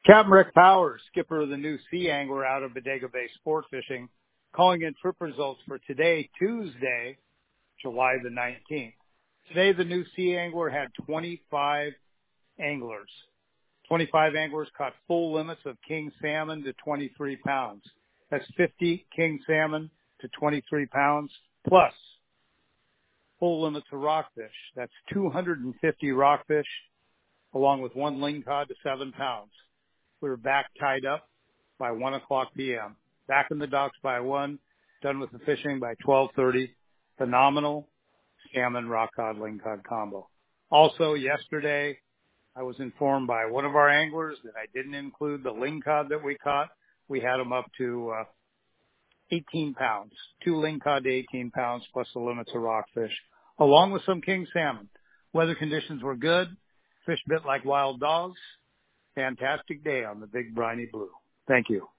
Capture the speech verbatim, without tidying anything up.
Captain Rick Powers, skipper of the New Sea Angler out of Bodega Bay Sport Fishing, calling in trip results for today, Tuesday, July the nineteenth. Today, the New Sea Angler had twenty-five anglers. twenty-five anglers caught full limits of king salmon to twenty-three pounds. That's fifty king salmon to twenty-three pounds, plus full limits of rockfish. That's two hundred fifty rockfish, along with one lingcod to seven pounds. We were back tied up by one o'clock p.m. Back in the docks by one, done with the fishing by twelve thirty. Phenomenal salmon rockcod lingcod combo. Also, yesterday, I was informed by one of our anglers that I didn't include the lingcod that we caught. We had them up to uh, eighteen pounds, two lingcod to eighteen pounds, plus the limits of rockfish, along with some king salmon. Weather conditions were good. Fish bit like wild dogs. Fantastic day on the Big Briny Blue. Thank you.